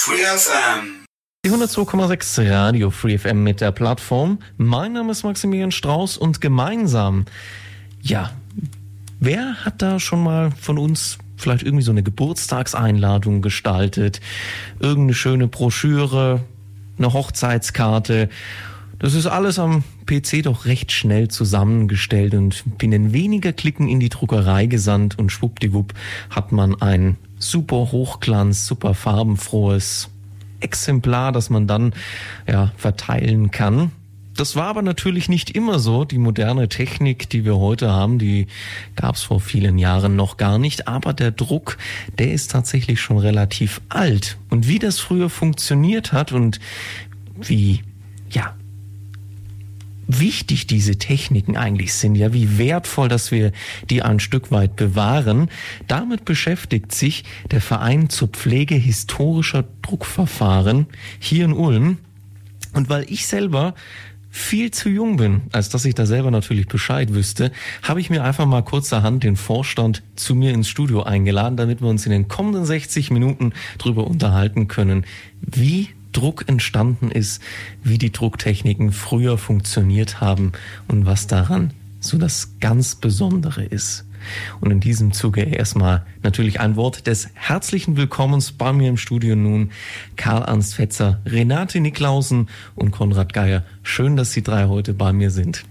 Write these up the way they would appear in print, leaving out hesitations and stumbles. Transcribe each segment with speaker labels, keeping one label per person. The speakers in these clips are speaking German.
Speaker 1: Free FM.
Speaker 2: Die 102,6 Radio Free FM mit der Plattform. Mein Name ist Maximilian Strauß und gemeinsam, ja, wer hat da schon mal von uns vielleicht irgendwie so eine Geburtstagseinladung gestaltet? Irgendeine schöne Broschüre, eine Hochzeitskarte. Das ist alles am PC doch recht schnell zusammengestellt und binnen weniger Klicken in die Druckerei gesandt und schwuppdiwupp hat man ein super Hochglanz, super farbenfrohes Exemplar, das man dann verteilen kann. Das war aber natürlich nicht immer so. Die moderne Technik, die wir heute haben, die gab es vor vielen Jahren noch gar nicht. Aber der Druck, der ist tatsächlich schon relativ alt. Und wie das früher funktioniert hat und wie wichtig diese Techniken eigentlich sind, ja, wie wertvoll, dass wir die ein Stück weit bewahren. Damit beschäftigt sich der Verein zur Pflege historischer Druckverfahren hier in Ulm. Und weil ich selber viel zu jung bin, als dass ich da selber natürlich Bescheid wüsste, habe ich mir einfach mal kurzerhand den Vorstand zu mir ins Studio eingeladen, damit wir uns in den kommenden 60 Minuten drüber unterhalten können, wie Druck entstanden ist, wie die Drucktechniken früher funktioniert haben und was daran so das ganz Besondere ist. Und in diesem Zuge erstmal natürlich ein Wort des herzlichen Willkommens bei mir im Studio nun Karl-Ernst Fetzer, Renate Niklausen und Konrad Geier. Schön, dass Sie drei heute bei mir sind.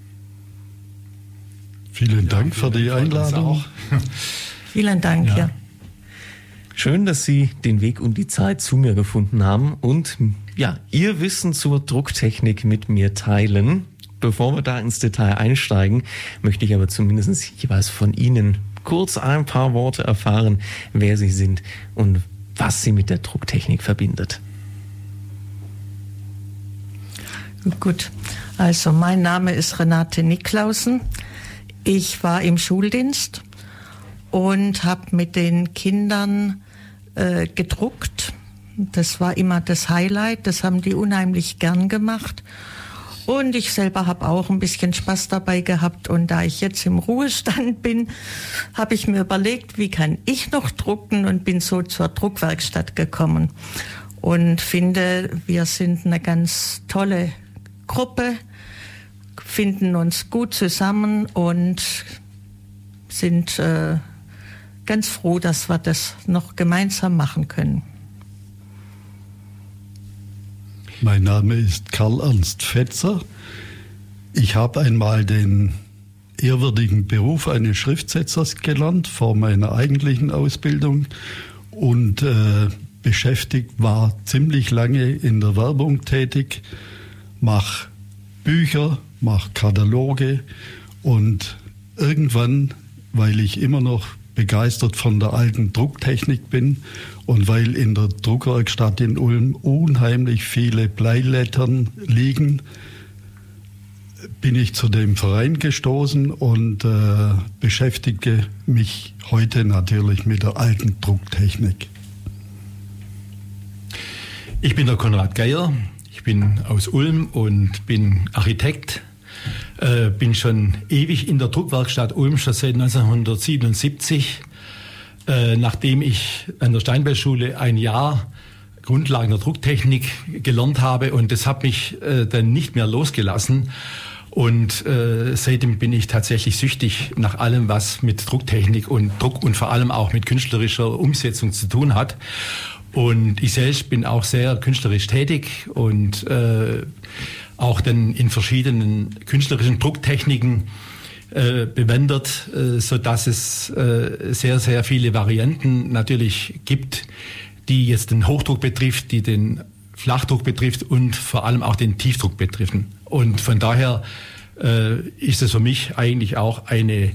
Speaker 3: Vielen Dank für die Einladung.
Speaker 4: Vielen Dank, ja.
Speaker 2: Schön, dass Sie den Weg und die Zeit zu mir gefunden haben und Ihr Wissen zur Drucktechnik mit mir teilen. Bevor wir da ins Detail einsteigen, möchte ich aber zumindest jeweils von Ihnen kurz ein paar Worte erfahren, wer Sie sind und was Sie mit der Drucktechnik verbindet.
Speaker 4: Gut, also mein Name ist Renate Niklausen. Ich war im Schuldienst und habe mit den Kindern gedruckt. Das war immer das Highlight, das haben die unheimlich gern gemacht. Und ich selber habe auch ein bisschen Spaß dabei gehabt. Und da ich jetzt im Ruhestand bin, habe ich mir überlegt, wie kann ich noch drucken und bin so zur Druckwerkstatt gekommen. Und finde, wir sind eine ganz tolle Gruppe, finden uns gut zusammen und sind ganz froh, dass wir das noch gemeinsam machen können.
Speaker 3: Mein Name ist Karl-Ernst Fetzer. Ich habe einmal den ehrwürdigen Beruf eines Schriftsetzers gelernt vor meiner eigentlichen Ausbildung und war ziemlich lange in der Werbung tätig, mache Bücher, mache Kataloge und irgendwann, weil ich immer noch begeistert von der alten Drucktechnik bin und weil in der Druckwerkstatt in Ulm unheimlich viele Bleilettern liegen, bin ich zu dem Verein gestoßen und beschäftige mich heute natürlich mit der alten Drucktechnik.
Speaker 5: Ich bin der Konrad Geier, ich bin aus Ulm und bin Architekt. Bin schon ewig in der Druckwerkstatt Ulm, schon seit 1977. Nachdem ich an der Steinbeil-Schule ein Jahr Grundlagen der Drucktechnik gelernt habe und das hat mich dann nicht mehr losgelassen. Und seitdem bin ich tatsächlich süchtig nach allem, was mit Drucktechnik und Druck und vor allem auch mit künstlerischer Umsetzung zu tun hat. Und ich selbst bin auch sehr künstlerisch tätig und auch dann in verschiedenen künstlerischen Drucktechniken bewandert, so dass es sehr, sehr viele Varianten natürlich gibt, die jetzt den Hochdruck betrifft, die den Flachdruck betrifft und vor allem auch den Tiefdruck betreffen. Und von daher ist es für mich eigentlich auch eine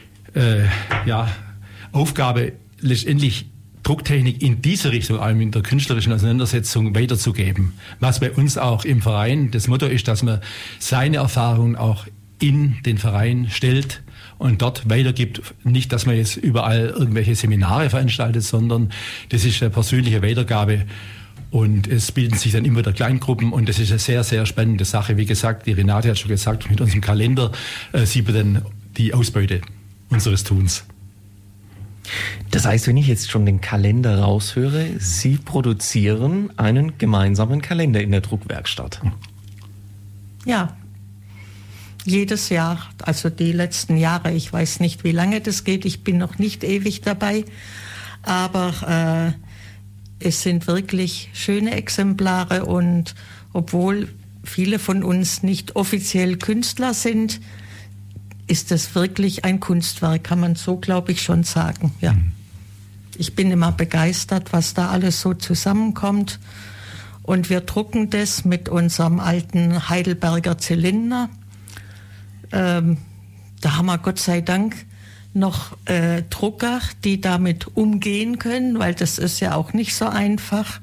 Speaker 5: Aufgabe, letztendlich Drucktechnik in diese Richtung, allem in der künstlerischen Auseinandersetzung weiterzugeben. Was bei uns auch im Verein das Motto ist, dass man seine Erfahrungen auch in den Verein stellt und dort weitergibt. Nicht, dass man jetzt überall irgendwelche Seminare veranstaltet, sondern das ist eine persönliche Weitergabe. Und es bilden sich dann immer wieder Kleingruppen und das ist eine sehr, sehr spannende Sache. Wie gesagt, die Renate hat schon gesagt, mit unserem Kalender sieht man dann die Ausbeute unseres Tuns.
Speaker 2: Das heißt, wenn ich jetzt schon den Kalender raushöre, Sie produzieren einen gemeinsamen Kalender in der Druckwerkstatt.
Speaker 4: Ja, jedes Jahr, also die letzten Jahre, ich weiß nicht, wie lange das geht, ich bin noch nicht ewig dabei, aber es sind wirklich schöne Exemplare und obwohl viele von uns nicht offiziell Künstler sind, ist das wirklich ein Kunstwerk, kann man so, glaube ich, schon sagen. Ja. Ich bin immer begeistert, was da alles so zusammenkommt. Und wir drucken das mit unserem alten Heidelberger Zylinder. Da haben wir Gott sei Dank noch Drucker, die damit umgehen können, weil das ist ja auch nicht so einfach.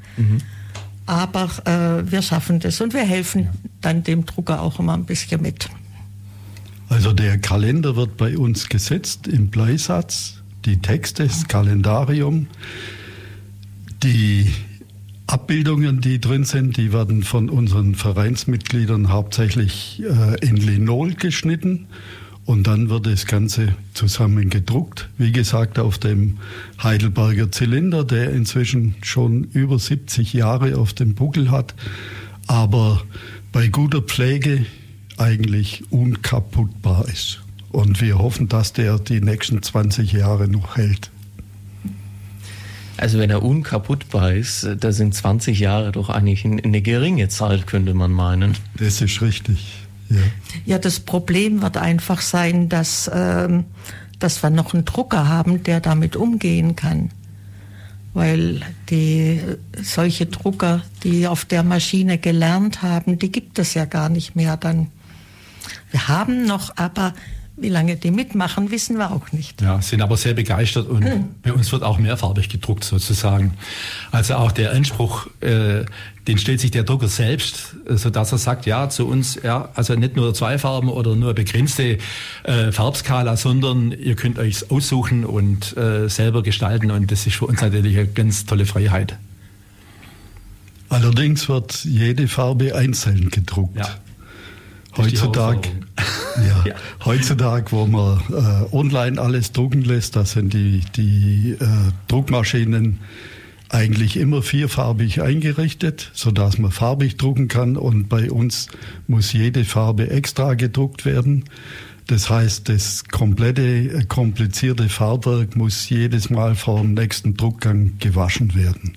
Speaker 4: Aber wir schaffen das und wir helfen dann dem Drucker auch immer ein bisschen mit.
Speaker 3: Also der Kalender wird bei uns gesetzt im Bleisatz, die Texte, das Kalendarium, die Abbildungen, die drin sind, die werden von unseren Vereinsmitgliedern hauptsächlich in Linol geschnitten und dann wird das Ganze zusammen gedruckt. Wie gesagt, auf dem Heidelberger Zylinder, der inzwischen schon über 70 Jahre auf dem Buckel hat, aber bei guter Pflege eigentlich unkaputtbar ist. Und wir hoffen, dass der die nächsten 20 Jahre noch hält.
Speaker 2: Also wenn er unkaputtbar ist, da sind 20 Jahre doch eigentlich eine geringe Zeit, könnte man meinen.
Speaker 3: Das ist richtig, ja.
Speaker 4: Ja, das Problem wird einfach sein, dass wir noch einen Drucker haben, der damit umgehen kann. Weil solche Drucker, die auf der Maschine gelernt haben, die gibt es ja gar nicht mehr dann. Wir haben noch, aber wie lange die mitmachen, wissen wir auch nicht.
Speaker 5: Ja, sind aber sehr begeistert und bei uns wird auch mehrfarbig gedruckt sozusagen. Also auch der Anspruch, den stellt sich der Drucker selbst, sodass er sagt, ja, zu uns, ja, also nicht nur 2 Farben oder nur begrenzte Farbskala, sondern ihr könnt euch aussuchen und selber gestalten und das ist für uns natürlich eine ganz tolle Freiheit.
Speaker 3: Allerdings wird jede Farbe einzeln gedruckt.
Speaker 5: Ja.
Speaker 3: Heutzutage, wo man online alles drucken lässt, da sind die Druckmaschinen eigentlich immer 4farbig eingerichtet, sodass man farbig drucken kann und bei uns muss jede Farbe extra gedruckt werden. Das heißt, das komplette komplizierte Farbwerk muss jedes Mal vor dem nächsten Druckgang gewaschen werden.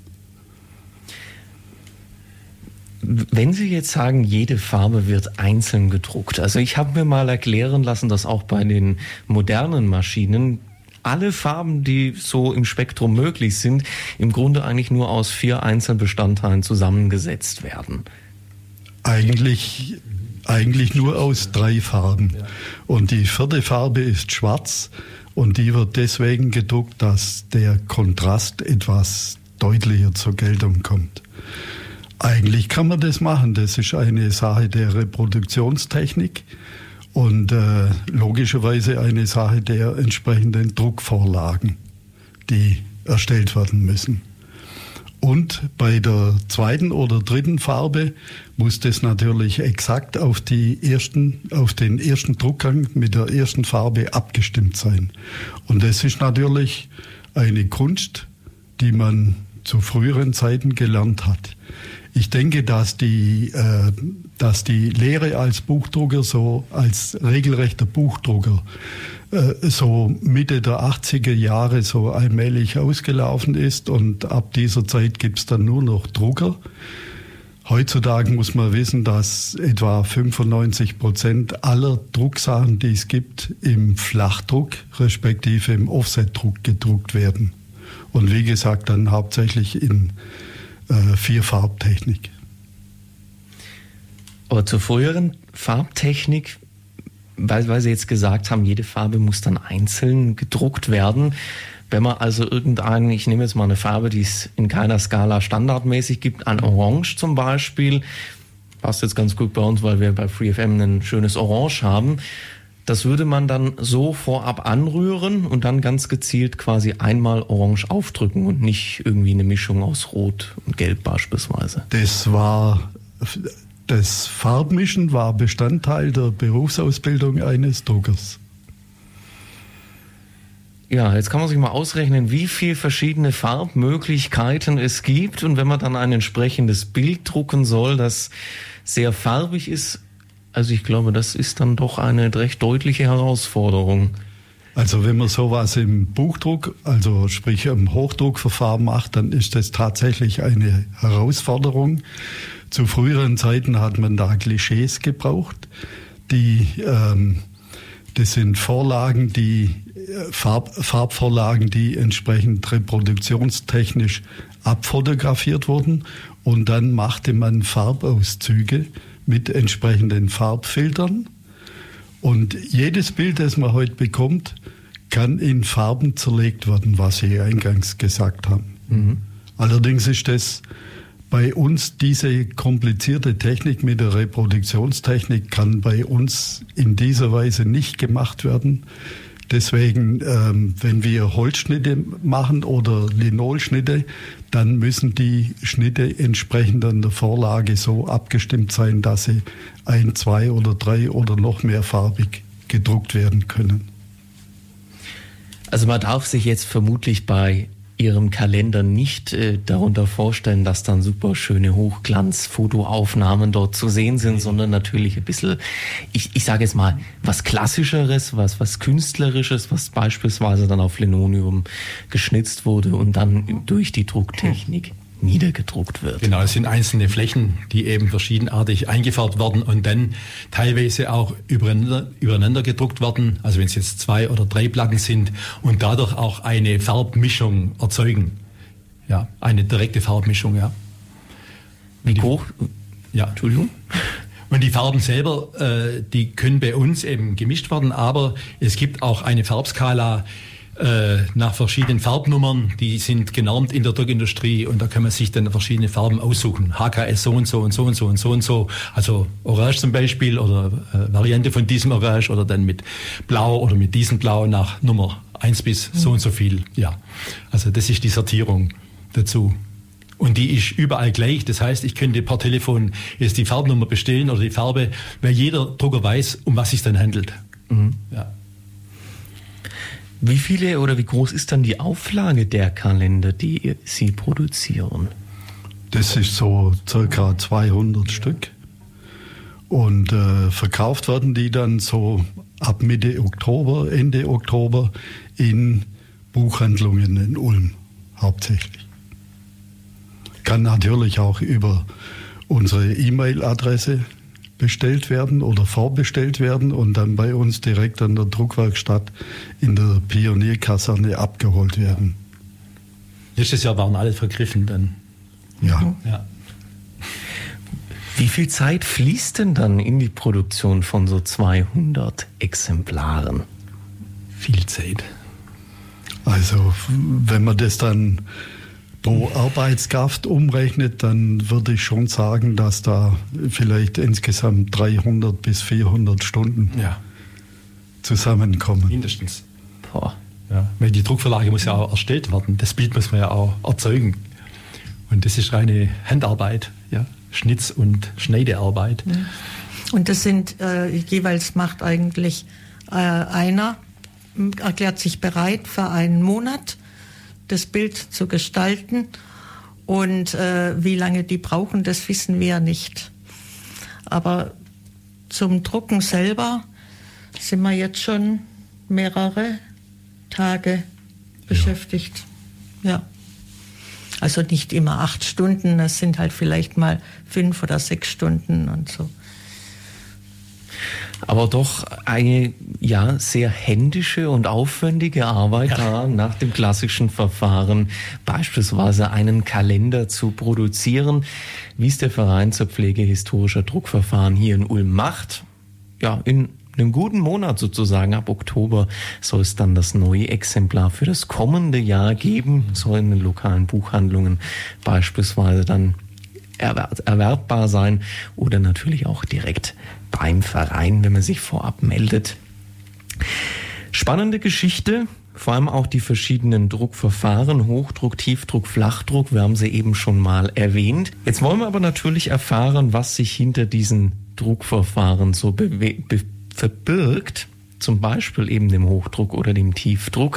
Speaker 2: Wenn Sie jetzt sagen, jede Farbe wird einzeln gedruckt, also ich habe mir mal erklären lassen, dass auch bei den modernen Maschinen alle Farben, die so im Spektrum möglich sind, im Grunde eigentlich nur aus 4 Einzelbestandteilen zusammengesetzt werden.
Speaker 3: Eigentlich nur aus 3 Farben. Und die 4. Farbe ist schwarz und die wird deswegen gedruckt, dass der Kontrast etwas deutlicher zur Geltung kommt. Eigentlich kann man das machen. Das ist eine Sache der Reproduktionstechnik und logischerweise eine Sache der entsprechenden Druckvorlagen, die erstellt werden müssen. Und bei der 2. oder 3. Farbe muss das natürlich exakt auf den ersten Druckgang mit der ersten Farbe abgestimmt sein. Und das ist natürlich eine Kunst, die man zu früheren Zeiten gelernt hat. Ich denke, dass die Lehre als Buchdrucker, so als regelrechter Buchdrucker, so Mitte der 80er Jahre so allmählich ausgelaufen ist und ab dieser Zeit gibt es dann nur noch Drucker. Heutzutage muss man wissen, dass etwa 95% aller Drucksachen, die es gibt, im Flachdruck respektive im Offsetdruck gedruckt werden. Und wie gesagt, dann hauptsächlich in 4-Farbtechnik.
Speaker 2: Aber zur früheren Farbtechnik, weil Sie jetzt gesagt haben, jede Farbe muss dann einzeln gedruckt werden. Wenn man also ich nehme jetzt mal eine Farbe, die es in keiner Skala standardmäßig gibt, ein Orange zum Beispiel, passt jetzt ganz gut bei uns, weil wir bei FreeFM ein schönes Orange haben. Das würde man dann so vorab anrühren und dann ganz gezielt quasi einmal Orange aufdrücken und nicht irgendwie eine Mischung aus Rot und Gelb beispielsweise.
Speaker 3: Das Farbmischen war Bestandteil der Berufsausbildung eines Druckers.
Speaker 2: Ja, jetzt kann man sich mal ausrechnen, wie viel verschiedene Farbmöglichkeiten es gibt. Und wenn man dann ein entsprechendes Bild drucken soll, das sehr farbig ist, also ich glaube, das ist dann doch eine recht deutliche Herausforderung.
Speaker 3: Also wenn man sowas im Buchdruck, also sprich im Hochdruckverfahren macht, dann ist das tatsächlich eine Herausforderung. Zu früheren Zeiten hat man da Klischees gebraucht. Das sind Vorlagen, Farbvorlagen, die entsprechend reproduktionstechnisch abfotografiert wurden. Und dann machte man Farbauszüge mit entsprechenden Farbfiltern. Und jedes Bild, das man heute bekommt, kann in Farben zerlegt werden, was Sie eingangs gesagt haben. Mhm. Allerdings ist das bei uns, diese komplizierte Technik mit der Reproduktionstechnik kann bei uns in dieser Weise nicht gemacht werden. Deswegen, wenn wir Holzschnitte machen oder Linolschnitte, dann müssen die Schnitte entsprechend an der Vorlage so abgestimmt sein, dass sie 1, 2 oder 3 oder noch mehr farbig gedruckt werden können.
Speaker 2: Also man darf sich jetzt vermutlich bei Ihrem Kalender nicht darunter vorstellen, dass dann super schöne Hochglanzfotoaufnahmen dort zu sehen sind, sondern natürlich ein bisschen, ich sage jetzt mal, was Klassischeres, was Künstlerisches, was beispielsweise dann auf Linoleum geschnitzt wurde und dann durch die Drucktechnik niedergedruckt wird.
Speaker 5: Genau, es sind einzelne Flächen, die eben verschiedenartig eingefärbt werden und dann teilweise auch übereinander gedruckt werden, also wenn es jetzt 2 oder 3 Platten sind und dadurch auch eine Farbmischung erzeugen. Ja, eine direkte Farbmischung, ja.
Speaker 2: Wie hoch?
Speaker 5: Ja, Entschuldigung. Und die Farben selber, die können bei uns eben gemischt werden, aber es gibt auch eine Farbskala nach verschiedenen Farbnummern, die sind genormt in der Druckindustrie und da kann man sich dann verschiedene Farben aussuchen. HKS so und so und so und so und so und so, also Orange zum Beispiel oder Variante von diesem Orange oder dann mit Blau oder mit diesem Blau nach Nummer 1 bis so und so viel. Ja, also das ist die Sortierung dazu. Und die ist überall gleich, das heißt, ich könnte per Telefon jetzt die Farbnummer bestellen oder die Farbe, weil jeder Drucker weiß, um was es dann handelt. Mhm. Ja.
Speaker 2: Wie viele oder wie groß ist dann die Auflage der Kalender, die Sie produzieren?
Speaker 3: Das ist so circa 200 Stück. Und verkauft werden die dann so ab Mitte Oktober, Ende Oktober in Buchhandlungen in Ulm hauptsächlich. Kann natürlich auch über unsere E-Mail-Adresse bestellt werden oder vorbestellt werden und dann bei uns direkt an der Druckwerkstatt in der Pionierkaserne abgeholt werden.
Speaker 5: Letztes Jahr waren alle vergriffen dann.
Speaker 3: Ja.
Speaker 5: Ja.
Speaker 2: Wie viel Zeit fließt denn dann in die Produktion von so 200 Exemplaren?
Speaker 5: Viel Zeit.
Speaker 3: Also wenn man das dann pro Arbeitskraft umrechnet, dann würde ich schon sagen, dass da vielleicht insgesamt 300 bis 400 Stunden zusammenkommen.
Speaker 5: Mindestens.
Speaker 2: Boah.
Speaker 5: Ja, weil die Druckvorlage muss ja auch erstellt werden. Das Bild muss man ja auch erzeugen. Und das ist reine Handarbeit, ja, Schnitz- und Schneidearbeit.
Speaker 4: Und das sind jeweils macht eigentlich einer, erklärt sich bereit für einen Monat, das Bild zu gestalten und wie lange die brauchen, das wissen wir ja nicht. Aber zum Drucken selber sind wir jetzt schon mehrere Tage beschäftigt. Ja. Also nicht immer 8 Stunden, das sind halt vielleicht mal 5 oder 6 Stunden und so.
Speaker 2: Aber doch eine sehr händische und aufwendige Arbeit da nach dem klassischen Verfahren, beispielsweise einen Kalender zu produzieren, wie es der Verein zur Pflege historischer Druckverfahren hier in Ulm macht. Ja, in einem guten Monat sozusagen, ab Oktober, soll es dann das neue Exemplar für das kommende Jahr geben, soll in den lokalen Buchhandlungen beispielsweise dann erwerbbar sein oder natürlich auch direkt beim Verein, wenn man sich vorab meldet. Spannende Geschichte, vor allem auch die verschiedenen Druckverfahren, Hochdruck, Tiefdruck, Flachdruck, wir haben sie eben schon mal erwähnt. Jetzt wollen wir aber natürlich erfahren, was sich hinter diesen Druckverfahren so verbirgt. zum Beispiel eben dem Hochdruck oder dem Tiefdruck.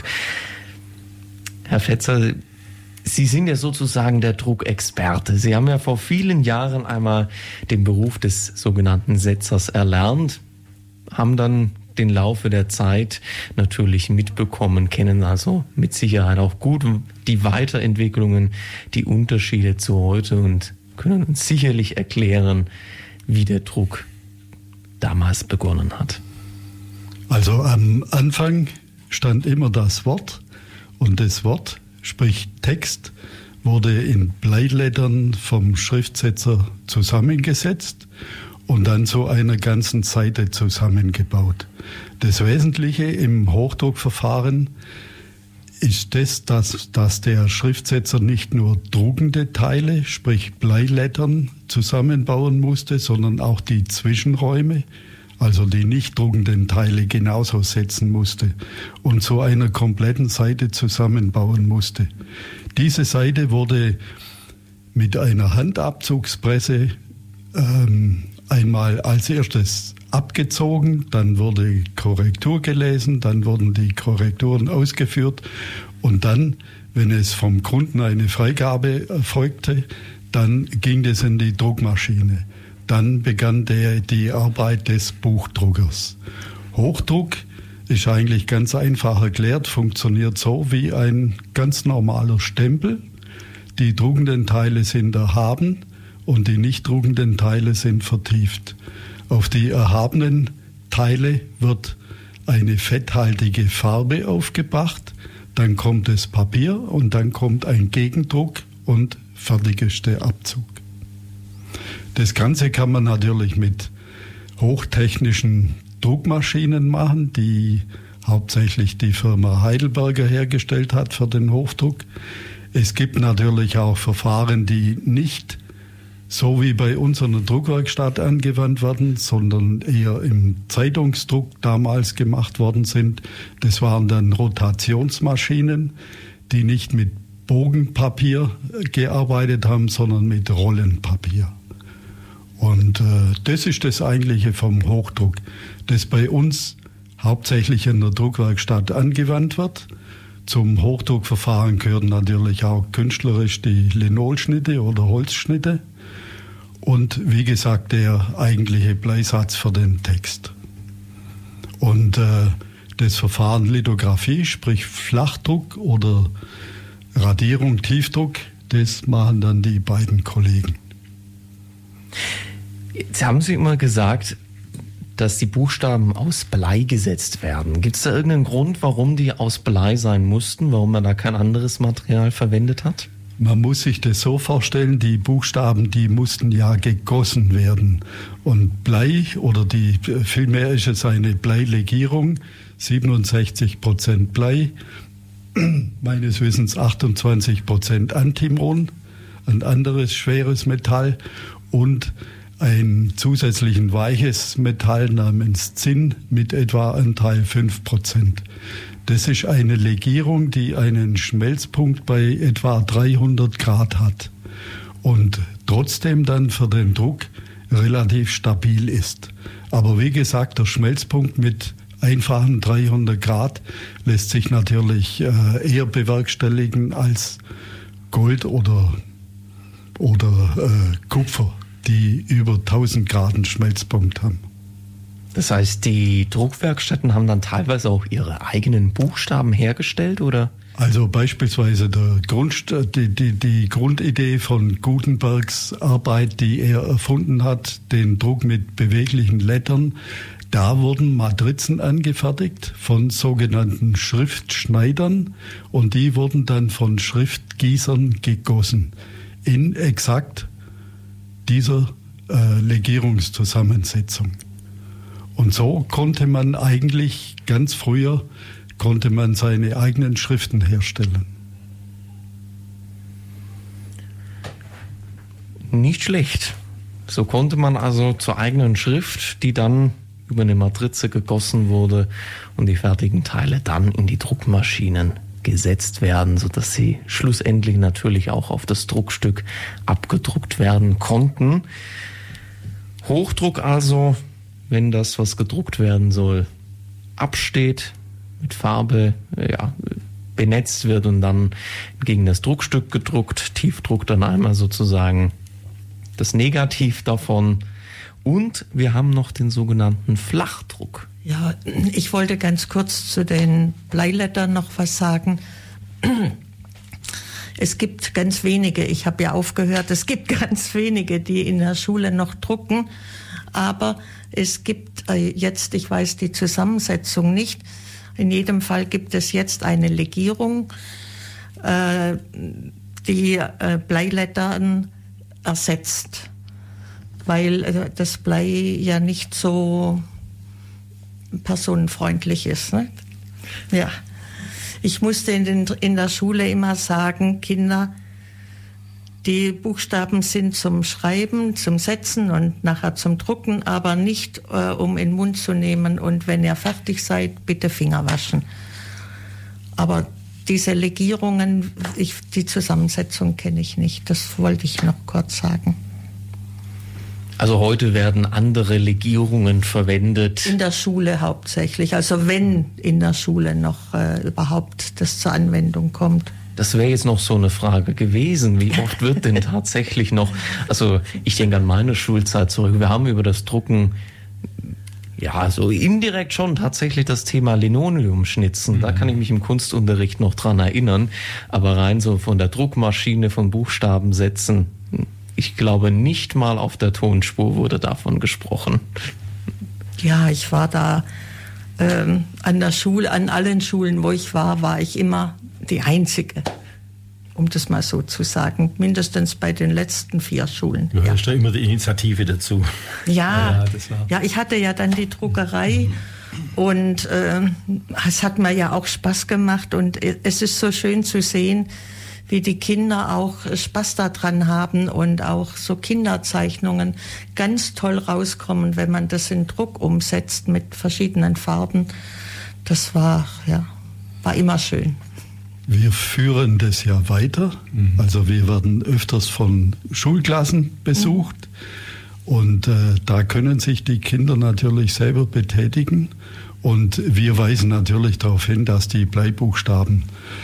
Speaker 2: Herr Fetzer, Sie sind ja sozusagen der Druckexperte. Sie haben ja vor vielen Jahren einmal den Beruf des sogenannten Setzers erlernt, haben dann den Laufe der Zeit natürlich mitbekommen, kennen also mit Sicherheit auch gut die Weiterentwicklungen, die Unterschiede zu heute und können uns sicherlich erklären, wie der Druck damals begonnen hat.
Speaker 3: Also am Anfang stand immer das Wort und das Wort, sprich Text, wurde in Bleilettern vom Schriftsetzer zusammengesetzt und dann zu einer ganzen Seite zusammengebaut. Das Wesentliche im Hochdruckverfahren ist dass der Schriftsetzer nicht nur druckende Teile, sprich Bleilettern, zusammenbauen musste, sondern auch die Zwischenräume, also die nicht druckenden Teile, genauso setzen musste und zu einer kompletten Seite zusammenbauen musste. Diese Seite wurde mit einer Handabzugspresse einmal als erstes abgezogen, dann wurde Korrektur gelesen, dann wurden die Korrekturen ausgeführt und dann, wenn es vom Kunden eine Freigabe erfolgte, dann ging es in die Druckmaschine. Dann begann die Arbeit des Buchdruckers. Hochdruck ist eigentlich ganz einfach erklärt, funktioniert so wie ein ganz normaler Stempel. Die druckenden Teile sind erhaben und die nicht druckenden Teile sind vertieft. Auf die erhabenen Teile wird eine fetthaltige Farbe aufgebracht, dann kommt das Papier und dann kommt ein Gegendruck und fertig ist der Abzug. Das Ganze kann man natürlich mit hochtechnischen Druckmaschinen machen, die hauptsächlich die Firma Heidelberger hergestellt hat für den Hochdruck. Es gibt natürlich auch Verfahren, die nicht so wie bei uns in der Druckwerkstatt angewandt werden, sondern eher im Zeitungsdruck damals gemacht worden sind. Das waren dann Rotationsmaschinen, die nicht mit Bogenpapier gearbeitet haben, sondern mit Rollenpapier. Und das ist das Eigentliche vom Hochdruck, das bei uns hauptsächlich in der Druckwerkstatt angewandt wird. Zum Hochdruckverfahren gehören natürlich auch künstlerisch die Linolschnitte oder Holzschnitte. Und wie gesagt, der eigentliche Bleisatz für den Text. Und das Verfahren Lithografie, sprich Flachdruck oder Radierung, Tiefdruck, das machen dann die beiden Kollegen.
Speaker 2: Jetzt haben Sie immer gesagt, dass die Buchstaben aus Blei gesetzt werden. Gibt es da irgendeinen Grund, warum die aus Blei sein mussten, warum man da kein anderes Material verwendet hat?
Speaker 3: Man muss sich das so vorstellen, die Buchstaben, die mussten ja gegossen werden. Und Blei, oder vielmehr ist es eine Bleilegierung, 67% Blei, meines Wissens 28% Antimon, ein anderes schweres Metall und ein zusätzlichen weiches Metall namens Zinn mit etwa Anteil 5%. Das ist eine Legierung, die einen Schmelzpunkt bei etwa 300 Grad hat und trotzdem dann für den Druck relativ stabil ist. Aber wie gesagt, der Schmelzpunkt mit einfachen 300 Grad lässt sich natürlich eher bewerkstelligen als Gold oder Kupfer, die über 1000 Grad Schmelzpunkt haben.
Speaker 2: Das heißt, die Druckwerkstätten haben dann teilweise auch ihre eigenen Buchstaben hergestellt, oder?
Speaker 3: Also beispielsweise die Grundidee von Gutenbergs Arbeit, die er erfunden hat, den Druck mit beweglichen Lettern, da wurden Matrizen angefertigt von sogenannten Schriftschneidern und die wurden dann von Schriftgießern gegossen in exakt dieser Legierungszusammensetzung. Und so konnte man eigentlich ganz früher seine eigenen Schriften herstellen.
Speaker 2: Nicht schlecht. So konnte man also zur eigenen Schrift, die dann über eine Matrize gegossen wurde und die fertigen Teile dann in die Druckmaschinen gesetzt werden, sodass sie schlussendlich natürlich auch auf das Druckstück abgedruckt werden konnten. Hochdruck also, wenn das, was gedruckt werden soll, absteht, mit Farbe benetzt wird und dann gegen das Druckstück gedruckt, Tiefdruck dann einmal sozusagen das Negativ davon. Und wir haben noch den sogenannten Flachdruck.
Speaker 4: Ja, ich wollte ganz kurz zu den Bleilettern noch was sagen. Es gibt ganz wenige, ich habe ja aufgehört, es gibt ganz wenige, die in der Schule noch drucken, aber es gibt jetzt, ich weiß die Zusammensetzung nicht, in jedem Fall gibt es jetzt eine Legierung, die Bleilettern ersetzt, weil das Blei ja nicht so personenfreundlich ist. Ne? Ja. Ich musste in der Schule immer sagen, Kinder, die Buchstaben sind zum Schreiben, zum Setzen und nachher zum Drucken, aber nicht um in den Mund zu nehmen und wenn ihr fertig seid, bitte Finger waschen. Aber diese Legierungen, die Zusammensetzung kenne ich nicht, das wollte ich noch kurz sagen.
Speaker 2: Also heute werden andere Legierungen verwendet.
Speaker 4: In der Schule hauptsächlich, also wenn in der Schule noch überhaupt das zur Anwendung kommt.
Speaker 2: Das wäre jetzt noch so eine Frage gewesen. Wie oft wird denn tatsächlich noch, also ich denke an meine Schulzeit zurück, wir haben über das Drucken, ja, so indirekt schon tatsächlich das Thema Linoleumschnitzen. Da kann ich mich im Kunstunterricht noch dran erinnern. Aber rein so von der Druckmaschine, von Buchstaben setzen, ich glaube, nicht mal auf der Tonspur wurde davon gesprochen.
Speaker 4: Ja, ich war da an der Schule, an allen Schulen, wo ich war ich immer die Einzige, um das mal so zu sagen. Mindestens bei den letzten 4 Schulen.
Speaker 5: Du hast ja immer die Initiative dazu.
Speaker 4: Ja, ich hatte ja dann die Druckerei und es hat mir ja auch Spaß gemacht und es ist so schön zu sehen, wie die Kinder auch Spaß daran haben und auch so Kinderzeichnungen ganz toll rauskommen, wenn man das in Druck umsetzt mit verschiedenen Farben. Das war immer schön.
Speaker 3: Wir führen das ja weiter. Also wir werden öfters von Schulklassen besucht und da können sich die Kinder natürlich selber betätigen und wir weisen natürlich darauf hin, dass die Bleibuchstaben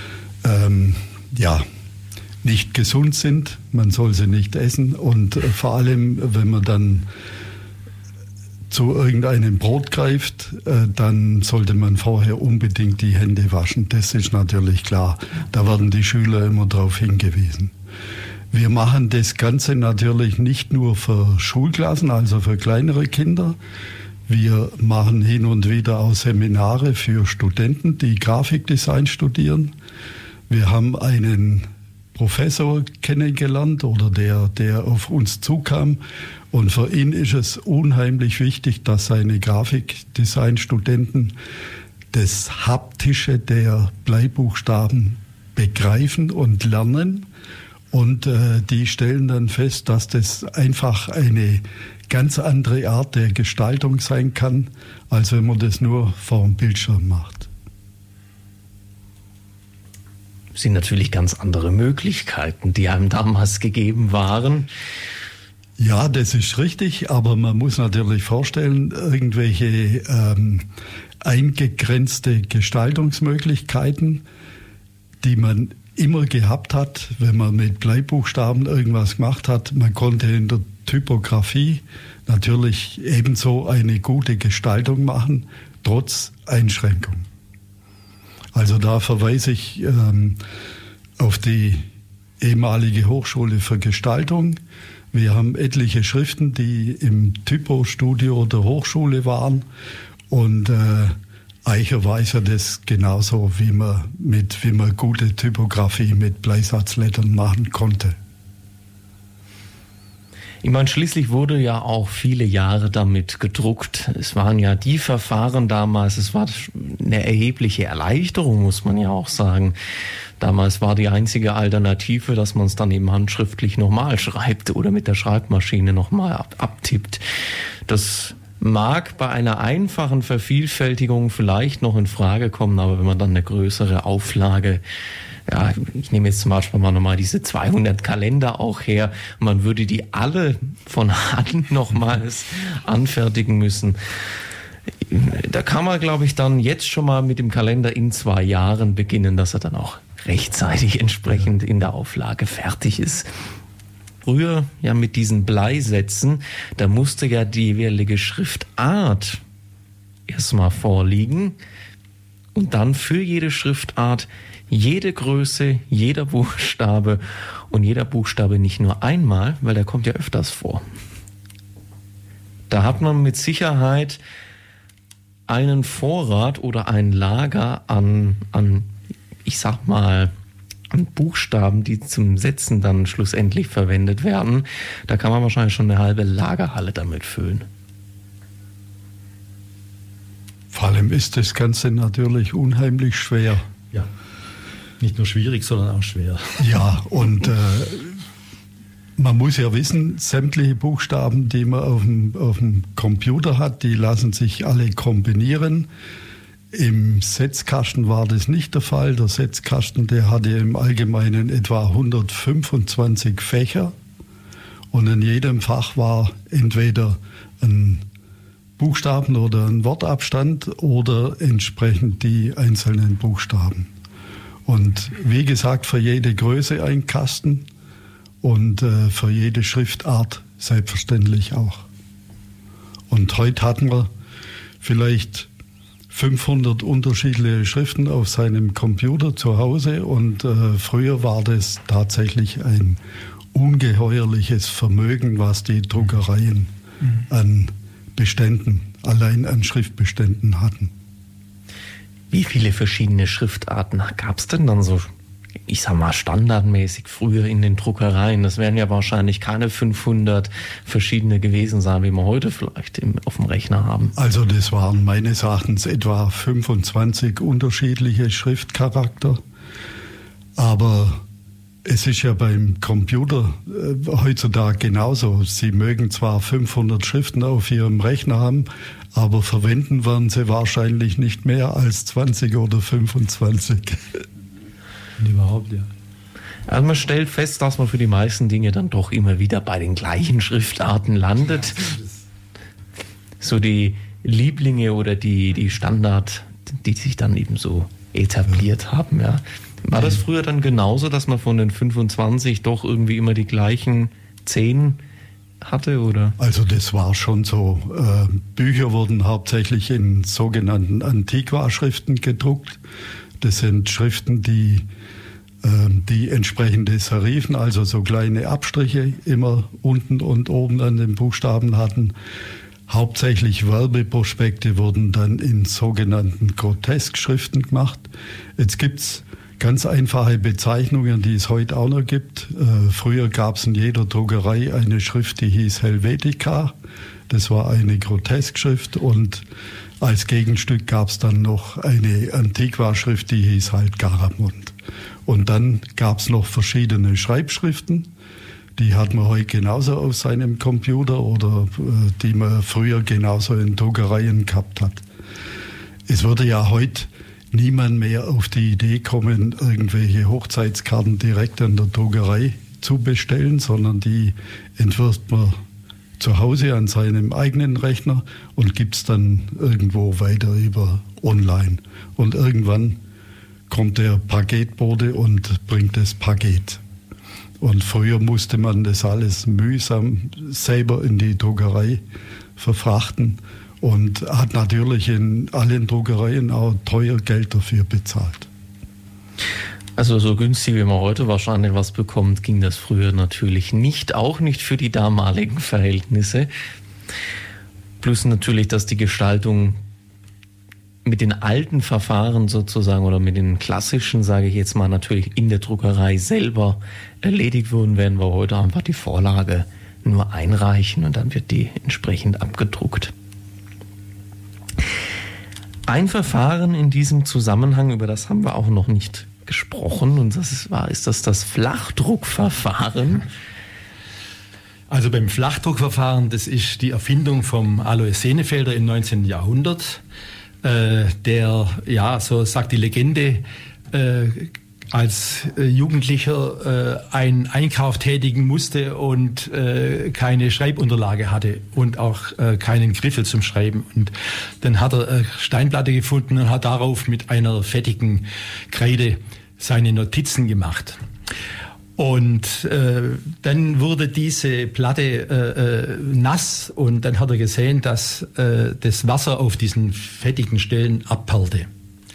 Speaker 3: nicht gesund sind, man soll sie nicht essen und vor allem, wenn man dann zu irgendeinem Brot greift, dann sollte man vorher unbedingt die Hände waschen. Das ist natürlich klar. Da werden die Schüler immer darauf hingewiesen. Wir machen das Ganze natürlich nicht nur für Schulklassen, also für kleinere Kinder. Wir machen hin und wieder auch Seminare für Studenten, die Grafikdesign studieren. Wir haben einen Professor kennengelernt oder der auf uns zukam und für ihn ist es unheimlich wichtig, dass seine Grafikdesign-Studenten das Haptische der Bleibuchstaben begreifen und lernen und die stellen dann fest, dass das einfach eine ganz andere Art der Gestaltung sein kann, als wenn man das nur vor dem Bildschirm macht.
Speaker 2: Sind natürlich ganz andere Möglichkeiten, die einem damals gegeben waren.
Speaker 3: Ja, das ist richtig, aber man muss natürlich vorstellen, irgendwelche eingegrenzte Gestaltungsmöglichkeiten, die man immer gehabt hat, wenn man mit Bleibuchstaben irgendwas gemacht hat. Man konnte in der Typografie natürlich ebenso eine gute Gestaltung machen, trotz Einschränkung. Also da verweise ich auf die ehemalige Hochschule für Gestaltung. Wir haben etliche Schriften, die im Typo-Studio der Hochschule waren und Eicher weiß ja das genauso, wie man gute Typografie mit Bleisatzlettern machen konnte.
Speaker 2: Ich meine, schließlich wurde ja auch viele Jahre damit gedruckt. Es waren ja die Verfahren damals, es war eine erhebliche Erleichterung, muss man ja auch sagen. Damals war die einzige Alternative, dass man es dann eben handschriftlich nochmal schreibt oder mit der Schreibmaschine nochmal abtippt. Das mag bei einer einfachen Vervielfältigung vielleicht noch in Frage kommen, aber wenn man dann eine größere Auflage, ja, ich nehme jetzt zum Beispiel mal nochmal diese 200 Kalender auch her, man würde die alle von Hand nochmals anfertigen müssen. Da kann man, glaube ich, dann jetzt schon mal mit dem Kalender in 2 Jahren beginnen, dass er dann auch rechtzeitig entsprechend in der Auflage fertig ist. Früher ja mit diesen Bleisätzen, da musste ja die jeweilige Schriftart erstmal vorliegen und dann für jede Schriftart jede Größe, jeder Buchstabe und jeder Buchstabe nicht nur einmal, weil der kommt ja öfters vor. Da hat man mit Sicherheit einen Vorrat oder ein Lager an ich sag mal, an Buchstaben, die zum Setzen dann schlussendlich verwendet werden. Da kann man wahrscheinlich schon eine halbe Lagerhalle damit füllen.
Speaker 3: Vor allem ist das Ganze natürlich unheimlich schwer.
Speaker 5: Ja, nicht nur schwierig, sondern auch schwer.
Speaker 3: Ja, und man muss ja wissen, sämtliche Buchstaben, die man auf dem Computer hat, die lassen sich alle kombinieren. Im Setzkasten war das nicht der Fall. Der Setzkasten, der hatte im Allgemeinen etwa 125 Fächer und in jedem Fach war entweder ein Buchstaben oder ein Wortabstand oder entsprechend die einzelnen Buchstaben. Und wie gesagt, für jede Größe ein Kasten und für jede Schriftart selbstverständlich auch. Und heute hatten wir vielleicht 500 unterschiedliche Schriften auf seinem Computer zu Hause und früher war das tatsächlich ein ungeheuerliches Vermögen, was die Druckereien an Beständen, allein an Schriftbeständen hatten.
Speaker 2: Wie viele verschiedene Schriftarten gab es denn dann so, ich sag mal, standardmäßig früher in den Druckereien? Das werden ja wahrscheinlich keine 500 verschiedene gewesen sein, wie wir heute vielleicht auf dem Rechner haben.
Speaker 3: Also das waren meines Erachtens etwa 25 unterschiedliche Schriftcharakter. Aber es ist ja beim Computer heutzutage genauso. Sie mögen zwar 500 Schriften auf Ihrem Rechner haben, aber verwenden werden Sie wahrscheinlich nicht mehr als 20 oder 25.
Speaker 5: Überhaupt, ja.
Speaker 2: Also man stellt fest, dass man für die meisten Dinge dann doch immer wieder bei den gleichen Schriftarten landet. So die Lieblinge oder die Standard, die sich dann eben so etabliert haben, ja. War das früher dann genauso, dass man von den 25 doch irgendwie immer die gleichen 10 hatte, oder?
Speaker 3: Also das war schon so. Bücher wurden hauptsächlich in sogenannten Antiqua-Schriften gedruckt. Das sind Schriften, die entsprechende Serifen, also so kleine Abstriche, immer unten und oben an den Buchstaben hatten. Hauptsächlich Werbeprospekte wurden dann in sogenannten Grotesk-Schriften gemacht. Jetzt gibt's ganz einfache Bezeichnungen, die es heute auch noch gibt. Früher gab es in jeder Druckerei eine Schrift, die hieß Helvetica. Das war eine Grotesk-Schrift und als Gegenstück gab es dann noch eine Antiqua-Schrift, die hieß halt Garamond. Und dann gab es noch verschiedene Schreibschriften, die hat man heute genauso auf seinem Computer oder die man früher genauso in Druckereien gehabt hat. Es würde ja heute niemand mehr auf die Idee kommen, irgendwelche Hochzeitskarten direkt an der Druckerei zu bestellen, sondern die entwirft man zu Hause an seinem eigenen Rechner und gibt es dann irgendwo weiter über online. Und irgendwann kommt der Paketbote und bringt das Paket. Und früher musste man das alles mühsam selber in die Druckerei verfrachten und hat natürlich in allen Druckereien auch teuer Geld dafür bezahlt.
Speaker 2: Also so günstig, wie man heute wahrscheinlich was bekommt, ging das früher natürlich nicht, auch nicht für die damaligen Verhältnisse. Plus natürlich, dass die Gestaltung mit den alten Verfahren sozusagen oder mit den klassischen, sage ich jetzt mal, natürlich in der Druckerei selber erledigt wurden, werden wir heute einfach die Vorlage nur einreichen und dann wird die entsprechend abgedruckt. Ein Verfahren in diesem Zusammenhang, über das haben wir auch noch nicht gesprochen, und ist das Flachdruckverfahren.
Speaker 5: Also beim Flachdruckverfahren, das ist die Erfindung vom Alois Senefelder im 19. Jahrhundert, der, ja, so sagt die Legende, als Jugendlicher einen Einkauf tätigen musste und keine Schreibunterlage hatte und auch keinen Griffel zum Schreiben. Und dann hat er eine Steinplatte gefunden und hat darauf mit einer fettigen Kreide seine Notizen gemacht. Und dann wurde diese Platte nass und dann hat er gesehen, dass das Wasser auf diesen fettigen Stellen abperlte.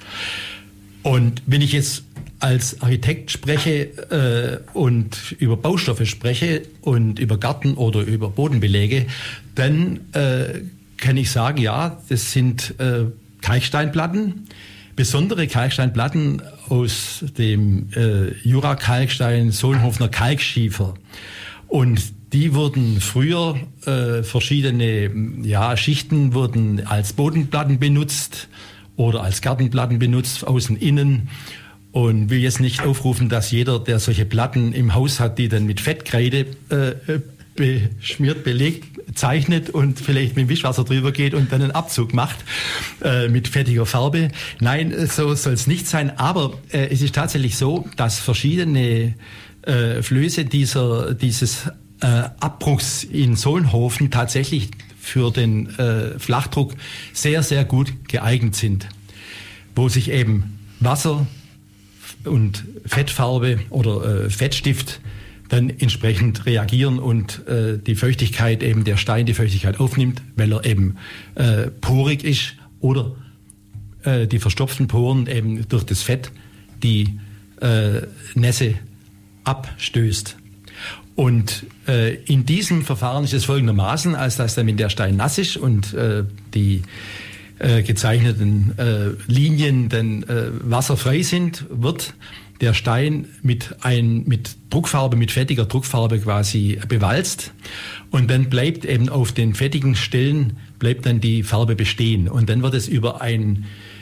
Speaker 5: Und wenn ich jetzt als Architekt spreche und über Baustoffe spreche und über Garten oder über Bodenbeläge, dann kann ich sagen, ja, das sind Kalksteinplatten, besondere Kalksteinplatten aus dem Jura-Kalkstein, Solnhofener Kalkschiefer. Und die wurden früher, verschiedene Schichten wurden als Bodenplatten benutzt oder als Gartenplatten benutzt, außen, innen. Und will jetzt nicht aufrufen, dass jeder, der solche Platten im Haus hat, die dann mit Fettkreide beschmiert, belegt, zeichnet und vielleicht mit Wischwasser drüber geht und dann einen Abzug macht mit fettiger Farbe. Nein, so soll es nicht sein. Aber es ist tatsächlich so, dass verschiedene Flöße dieses Abbruchs in Solnhofen tatsächlich für den Flachdruck sehr, sehr gut geeignet sind, wo sich eben Wasser und Fettfarbe oder Fettstift dann entsprechend reagieren und die Feuchtigkeit, eben der Stein die Feuchtigkeit aufnimmt, weil er eben porig ist oder die verstopften Poren eben durch das Fett die Nässe abstößt. Und in diesem Verfahren ist es folgendermaßen, als dass dann, wenn der Stein nass ist und die gezeichneten Linien dann wasserfrei sind, wird der Stein mit Druckfarbe, mit fettiger Druckfarbe quasi bewalzt und dann bleibt eben auf den fettigen Stellen bleibt dann die Farbe bestehen und dann wird es über einen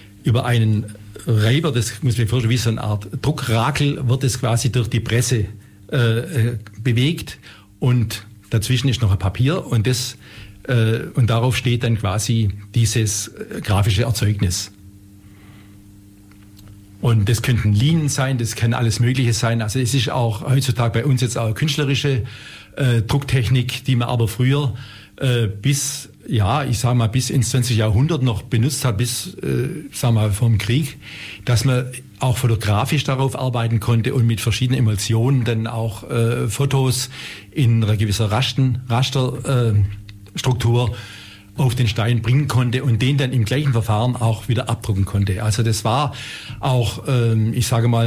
Speaker 5: Reiber, das muss man sich vorstellen, wie so eine Art Druckrakel, wird es quasi durch die Presse bewegt und dazwischen ist noch ein Papier und darauf steht dann quasi dieses grafische Erzeugnis. Und das könnten Linien sein, das kann alles Mögliche sein. Also es ist auch heutzutage bei uns jetzt auch künstlerische Drucktechnik, die man aber früher bis ins 20. Jahrhundert noch benutzt hat, bis, vom Krieg, dass man auch fotografisch darauf arbeiten konnte und mit verschiedenen Emulsionen dann auch Fotos in einer gewissen Rasterstruktur auf den Stein bringen konnte und den dann im gleichen Verfahren auch wieder abdrucken konnte. Also das war auch, in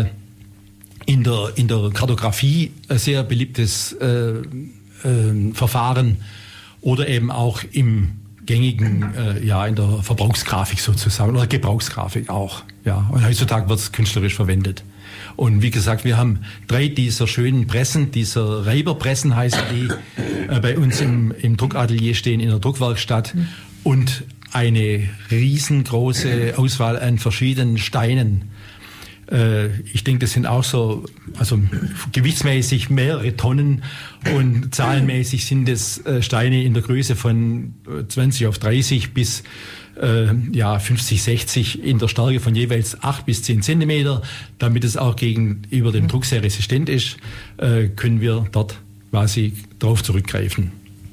Speaker 5: der Kartografie ein sehr beliebtes Verfahren oder eben auch im gängigen, in der Verbrauchsgrafik sozusagen oder Gebrauchsgrafik auch. Ja. Und heutzutage wird es künstlerisch verwendet. Und wie gesagt, wir haben 3 dieser schönen Pressen, dieser Reiberpressen heißen die, bei uns im Druckatelier stehen in der Druckwerkstatt und eine riesengroße Auswahl an verschiedenen Steinen. Ich denke, das sind auch so, also gewichtsmäßig mehrere Tonnen und zahlenmäßig sind es Steine in der Größe von 20 auf 30 bis 50, 60 in der Stärke von jeweils 8 bis 10 Zentimeter. Damit es auch gegenüber dem Druck sehr resistent ist, können wir dort quasi drauf zurückgreifen.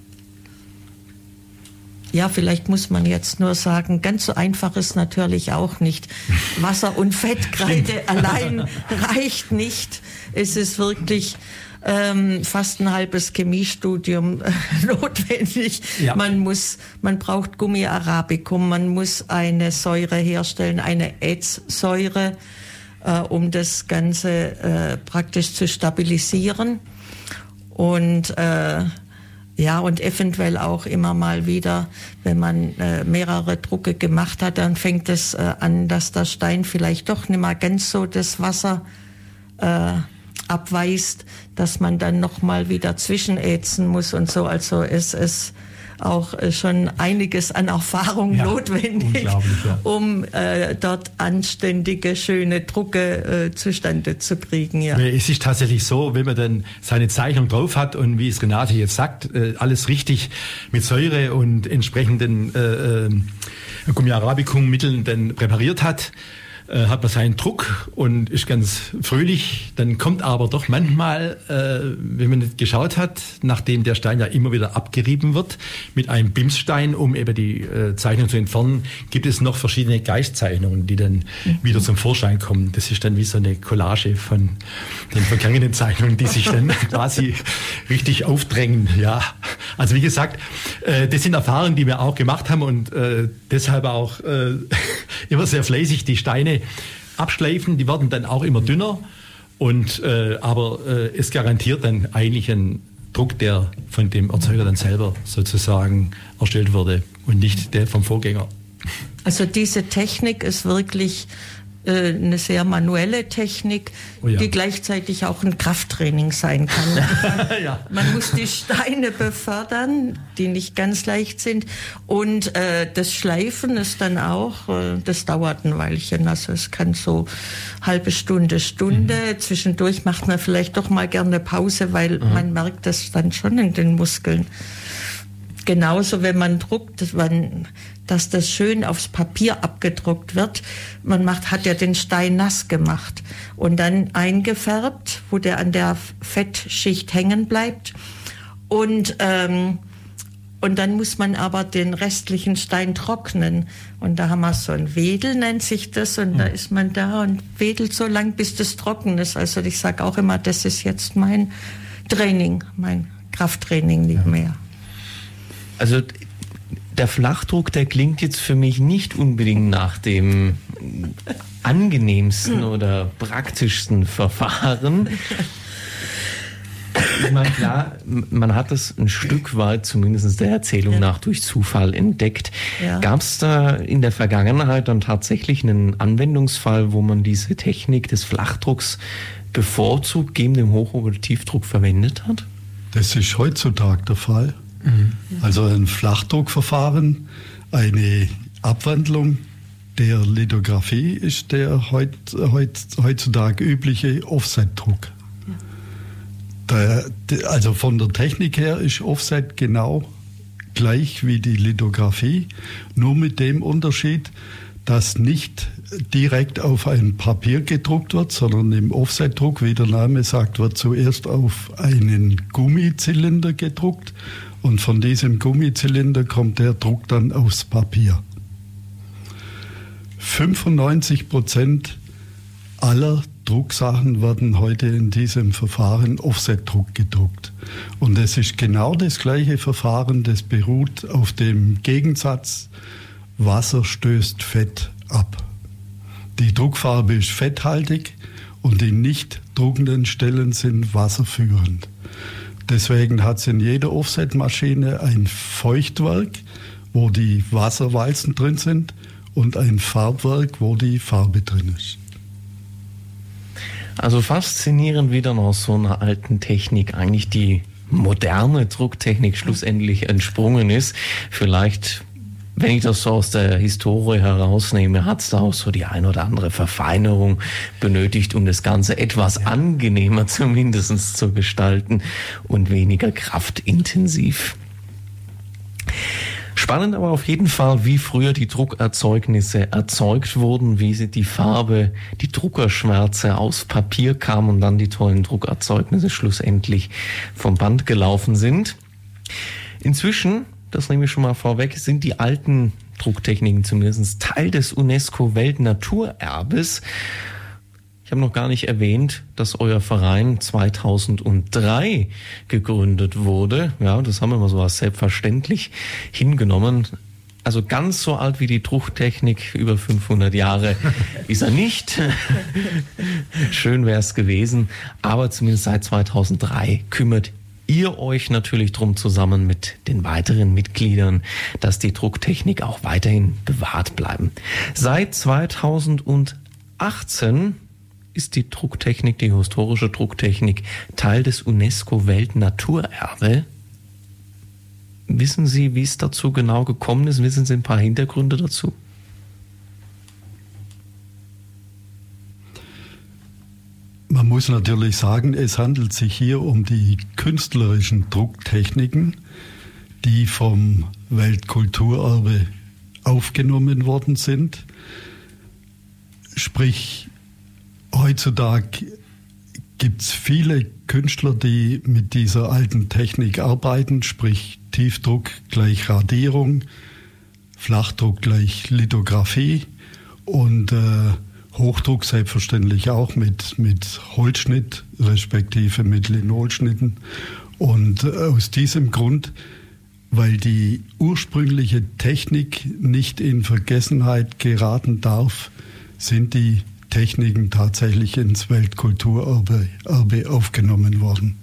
Speaker 4: Ja, vielleicht muss man jetzt nur sagen, ganz so einfach ist natürlich auch nicht. Wasser und Fettkreide allein reicht nicht. Es ist wirklich fast ein halbes Chemiestudium notwendig. Ja. Man braucht Gummi Arabicum, man muss eine Säure herstellen, eine Ätzsäure, um das Ganze praktisch zu stabilisieren. Und und eventuell auch immer mal wieder, wenn man mehrere Drucke gemacht hat, dann fängt es an, dass der Stein vielleicht doch nicht mal ganz so das Wasser abweist, dass man dann nochmal wieder zwischenätzen muss und so. Also es ist auch schon einiges an Erfahrung notwendig, um dort anständige, schöne Drucke zustande zu kriegen. Ja.
Speaker 5: Es ist tatsächlich so, wenn man dann seine Zeichnung drauf hat und wie es Renate jetzt sagt, alles richtig mit Säure und entsprechenden Gummi Arabicum Mitteln dann präpariert hat, hat man seinen Druck und ist ganz fröhlich. Dann kommt aber doch manchmal, wenn man nicht geschaut hat, nachdem der Stein ja immer wieder abgerieben wird, mit einem Bimsstein, um eben die Zeichnung zu entfernen, gibt es noch verschiedene Geistzeichnungen, die dann wieder zum Vorschein kommen. Das ist dann wie so eine Collage von den vergangenen Zeichnungen, die sich dann quasi richtig aufdrängen. Ja, also wie gesagt, das sind Erfahrungen, die wir auch gemacht haben und deshalb auch immer sehr fleißig die Steine abschleifen. Die werden dann auch immer dünner und aber es garantiert dann eigentlich einen Druck, der von dem Erzeuger dann selber sozusagen erstellt wurde und nicht der vom Vorgänger.
Speaker 4: Also diese Technik ist wirklich eine sehr manuelle Technik, die gleichzeitig auch ein Krafttraining sein kann. Man muss die Steine befördern, die nicht ganz leicht sind. Und das Schleifen ist dann auch, das dauert ein Weilchen. Also es kann so halbe Stunde. Zwischendurch macht man vielleicht doch mal gerne Pause, weil man merkt das dann schon in den Muskeln. Genauso, wenn man druckt, dass das schön aufs Papier abgedruckt wird. Hat ja den Stein nass gemacht und dann eingefärbt, wo der an der Fettschicht hängen bleibt. Und dann muss man aber den restlichen Stein trocknen. Und da haben wir so ein Wedel, nennt sich das. Und da ist man da und wedelt so lang, bis das trocken ist. Also ich sage auch immer, das ist jetzt mein Training, mein Krafttraining nicht mehr.
Speaker 2: Also der Flachdruck, der klingt jetzt für mich nicht unbedingt nach dem angenehmsten oder praktischsten Verfahren. Ich meine, klar, man hat das ein Stück weit, zumindest der Erzählung nach, durch Zufall entdeckt. Ja. Gab es da in der Vergangenheit dann tatsächlich einen Anwendungsfall, wo man diese Technik des Flachdrucks bevorzugt gegen den Hoch- oder Tiefdruck verwendet hat?
Speaker 3: Das ist heutzutage der Fall. Also ein Flachdruckverfahren, eine Abwandlung der Lithografie ist der heutzutage übliche Offsetdruck. Also von der Technik her ist Offset genau gleich wie die Lithografie, nur mit dem Unterschied, dass nicht direkt auf ein Papier gedruckt wird, sondern im Offsetdruck, wie der Name sagt, wird zuerst auf einen Gummizylinder gedruckt. Und von diesem Gummizylinder kommt der Druck dann aufs Papier. 95% aller Drucksachen werden heute in diesem Verfahren Offsetdruck gedruckt. Und es ist genau das gleiche Verfahren, das beruht auf dem Gegensatz Wasser stößt Fett ab. Die Druckfarbe ist fetthaltig und die nicht druckenden Stellen sind wasserführend. Deswegen hat es in jeder Offsetmaschine ein Feuchtwerk, wo die Wasserwalzen drin sind, und ein Farbwerk, wo die Farbe drin ist.
Speaker 2: Also faszinierend, wie dann aus so einer alten Technik eigentlich die moderne Drucktechnik schlussendlich entsprungen ist. Vielleicht, wenn ich das so aus der Historie herausnehme, hat es da auch so die ein oder andere Verfeinerung benötigt, um das Ganze etwas angenehmer zumindest zu gestalten und weniger kraftintensiv. Spannend aber auf jeden Fall, wie früher die Druckerzeugnisse erzeugt wurden, wie sie die Farbe, die Druckerschwärze aus Papier kam und dann die tollen Druckerzeugnisse schlussendlich vom Band gelaufen sind. Inzwischen, das nehme ich schon mal vorweg, sind die alten Drucktechniken zumindest Teil des UNESCO-Weltnaturerbes. Ich habe noch gar nicht erwähnt, dass euer Verein 2003 gegründet wurde. Ja, das haben wir mal so als selbstverständlich hingenommen. Also ganz so alt wie die Drucktechnik, über 500 Jahre ist er nicht. Schön wäre es gewesen. Aber zumindest seit 2003 kümmert ihr euch natürlich drum, zusammen mit den weiteren Mitgliedern, dass die Drucktechnik auch weiterhin bewahrt bleiben. Seit 2018 ist die Drucktechnik, die historische Drucktechnik, Teil des UNESCO-Weltnaturerbe. Wissen Sie, wie es dazu genau gekommen ist? Wissen Sie ein paar Hintergründe dazu?
Speaker 3: Man muss natürlich sagen, es handelt sich hier um die künstlerischen Drucktechniken, die vom Weltkulturerbe aufgenommen worden sind. Sprich, heutzutage gibt es viele Künstler, die mit dieser alten Technik arbeiten, sprich Tiefdruck gleich Radierung, Flachdruck gleich Lithografie und Hochdruck selbstverständlich auch mit Holzschnitt respektive mit Linolschnitten. Und aus diesem Grund, weil die ursprüngliche Technik nicht in Vergessenheit geraten darf, sind die Techniken tatsächlich ins Weltkulturerbe aufgenommen worden.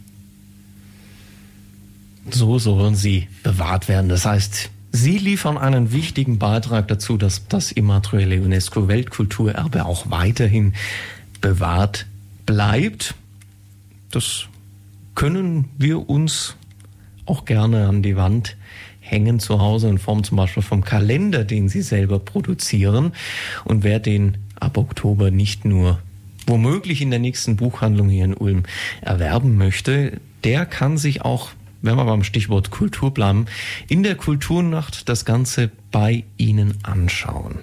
Speaker 2: So sollen sie bewahrt werden. Das heißt, Sie liefern einen wichtigen Beitrag dazu, dass das immaterielle UNESCO-Weltkulturerbe auch weiterhin bewahrt bleibt. Das können wir uns auch gerne an die Wand hängen zu Hause in Form zum Beispiel vom Kalender, den Sie selber produzieren. Und wer den ab Oktober nicht nur womöglich in der nächsten Buchhandlung hier in Ulm erwerben möchte, der kann sich auch, wenn wir beim Stichwort Kultur bleiben, in der Kulturnacht das Ganze bei Ihnen anschauen.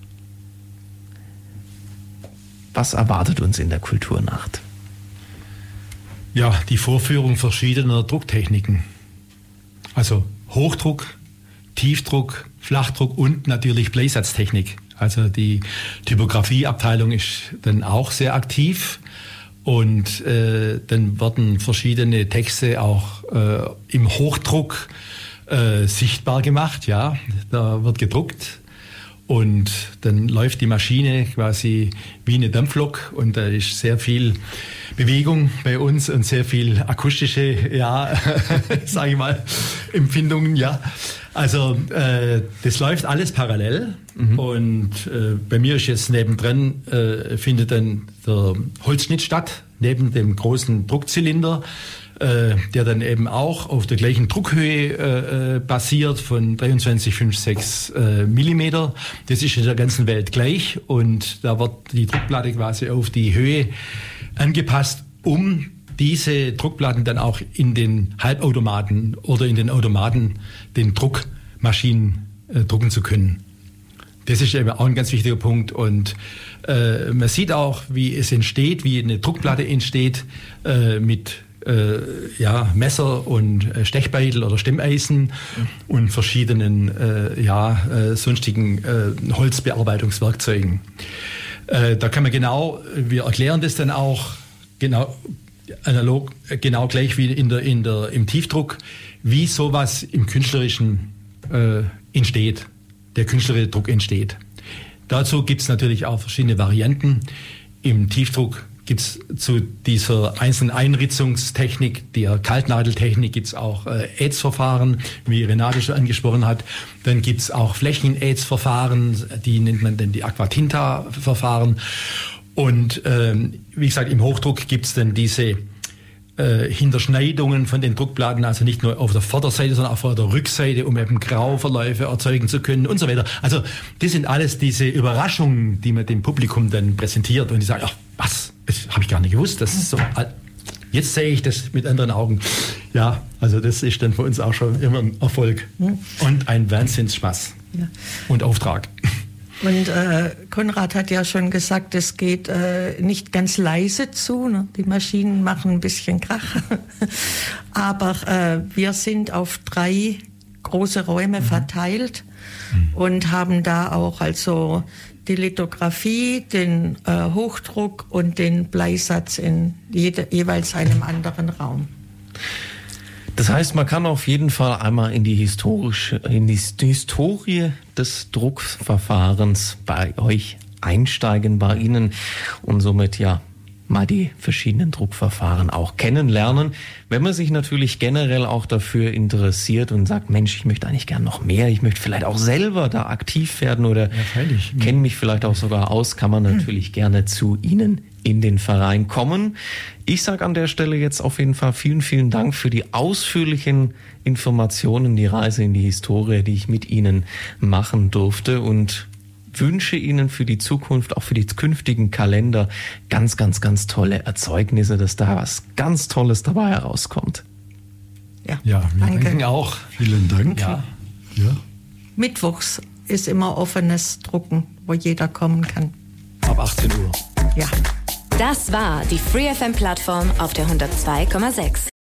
Speaker 2: Was erwartet uns in der Kulturnacht?
Speaker 5: Ja, die Vorführung verschiedener Drucktechniken. Also Hochdruck, Tiefdruck, Flachdruck und natürlich Bleisatztechnik. Also die Typografieabteilung ist dann auch sehr aktiv. Und dann werden verschiedene Texte auch im Hochdruck sichtbar gemacht. Ja, da wird gedruckt und dann läuft die Maschine quasi wie eine Dampflok und da ist sehr viel Bewegung bei uns und sehr viel akustische, ja, sage ich mal, Empfindungen. Ja, also das läuft alles parallel. Und bei mir ist jetzt nebendran, findet dann der Holzschnitt statt, neben dem großen Druckzylinder, der dann eben auch auf der gleichen Druckhöhe basiert von 23,56 Millimeter. Das ist in der ganzen Welt gleich und da wird die Druckplatte quasi auf die Höhe angepasst, um diese Druckplatten dann auch in den Halbautomaten oder in den Automaten, den Druckmaschinen drucken zu können. Das ist eben auch ein ganz wichtiger Punkt und man sieht auch, wie es entsteht, wie eine Druckplatte entsteht mit Messer und Stechbeitel oder Stemmeisen und verschiedenen sonstigen Holzbearbeitungswerkzeugen. Da kann man wir erklären das dann auch analog, genau gleich wie im Tiefdruck, wie sowas im Künstlerischen entsteht. Der künstlerische Druck entsteht. Dazu gibt es natürlich auch verschiedene Varianten. Im Tiefdruck gibt es zu dieser einzelnen Einritzungstechnik, der Kaltnadeltechnik, gibt es auch Ätzverfahren, wie Renate schon angesprochen hat. Dann gibt es auch Flächenätzverfahren, die nennt man dann die Aquatinta-Verfahren. Und wie gesagt, im Hochdruck gibt es dann diese Hinterschneidungen von den Druckplatten, also nicht nur auf der Vorderseite, sondern auch auf der Rückseite, um eben Grauverläufe erzeugen zu können und so weiter. Also das sind alles diese Überraschungen, die man dem Publikum dann präsentiert und die sagen, ach was, das habe ich gar nicht gewusst, das ist so, jetzt sehe ich das mit anderen Augen. Ja, also das ist dann für uns auch schon immer ein Erfolg und ein Wahnsinnsspaß und Auftrag.
Speaker 4: Und Konrad hat ja schon gesagt, es geht nicht ganz leise zu. Ne? Die Maschinen machen ein bisschen Krach. Aber wir sind auf 3 große Räume verteilt und haben da auch also die Lithografie, den Hochdruck und den Bleisatz in jeweils einem anderen Raum.
Speaker 2: Das heißt, man kann auf jeden Fall einmal in die Historie des Druckverfahrens bei euch einsteigen, bei Ihnen und somit ja mal die verschiedenen Druckverfahren auch kennenlernen. Wenn man sich natürlich generell auch dafür interessiert und sagt, Mensch, ich möchte eigentlich gern noch mehr, ich möchte vielleicht auch selber da aktiv werden oder kenne mich vielleicht auch sogar aus, kann man natürlich gerne zu Ihnen in den Verein kommen. Ich sage an der Stelle jetzt auf jeden Fall vielen, vielen Dank für die ausführlichen Informationen, die Reise in die Historie, die ich mit Ihnen machen durfte und wünsche Ihnen für die Zukunft, auch für die künftigen Kalender ganz, ganz, ganz tolle Erzeugnisse, dass da was ganz Tolles dabei herauskommt.
Speaker 5: Ja, wir danken auch.
Speaker 3: Vielen Dank.
Speaker 5: Ja.
Speaker 4: Mittwochs ist immer offenes Drucken, wo jeder kommen kann.
Speaker 5: Ab ab 18 Uhr.
Speaker 4: Ja.
Speaker 1: Das war die Free FM Plattform auf der 102,6.